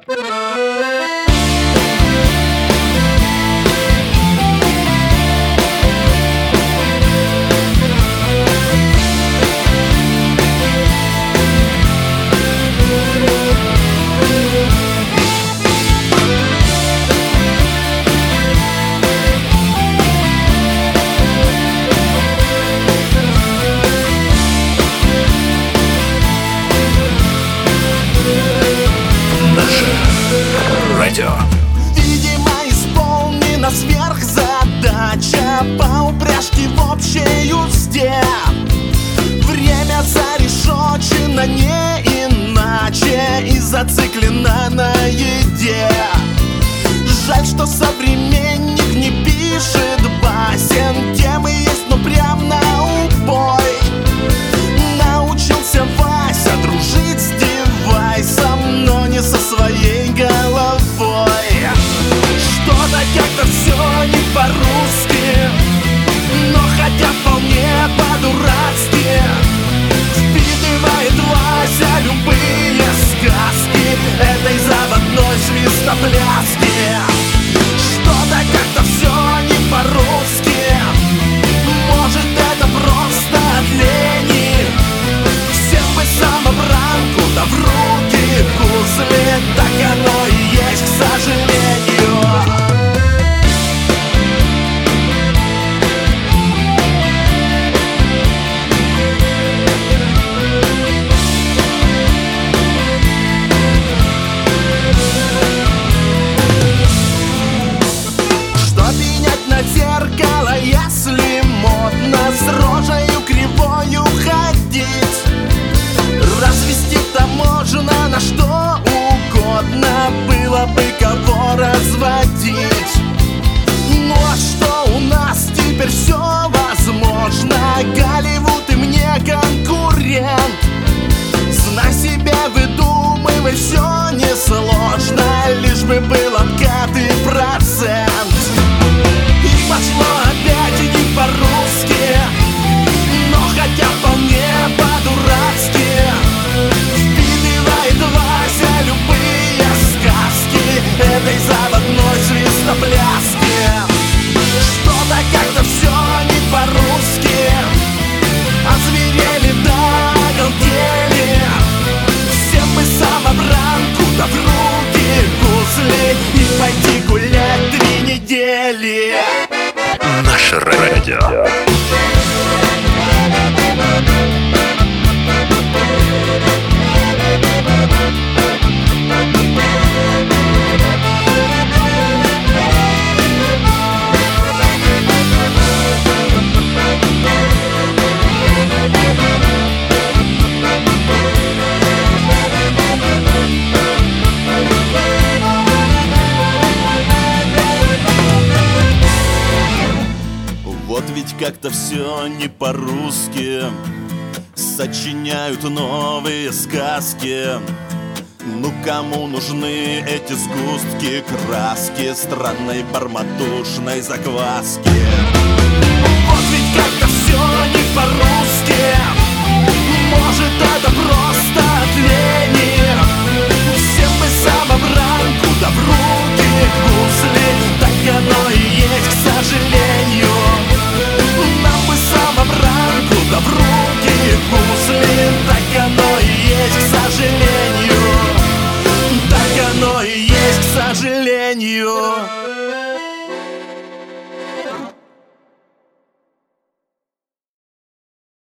Видимо, исполнена сверхзадача по упряжке в общей узде. Время зарешочено не иначе и зациклено на еде. Жаль, что современник не пишет басен. Темы есть, но прям на убой. Научился Вася дружить с девайсом, но не со своей головой. Что-то как-то все не по-русски, но хотя вполне по-дурацки впитывает Вася любые сказки этой заводной свистопляски. Что-то как-то все не по-русски, может это просто от лени. Всем бы самобранку, да в руки гусли, так оно и есть, к сожалению. Что пенять на зеркало, если модно с рожею кривою ходить? Развести-то можно на что угодно, было бы кого разводить. Ну а что у нас теперь все возможно? Голливуд и мне конкурент. Знай себя, выдумывай, все несложно, лишь бы был откат и процент. И пошло опять не по-русски, но хотя вполне по-дурацки впитывает Вася любые сказки этой заводной свистопляски. Что-то как-то все не по-русски, озверели да оголтели. Всем бы самобранку, да в руки гусли и пойти гулять 3 недели. Наше радио. Вот ведь как-то все не по-русски, сочиняют новые сказки. Ну кому нужны эти сгустки краски странной барматушной закваски? Вот ведь как-то все не по-русски, может это просто от лени. Всем бы самобранку, да в руки гусли, так оно и есть, к сожалению. Нам бы самобранку, да в руки гусли, так оно и есть, к сожалению. Так оно и есть, к сожалению.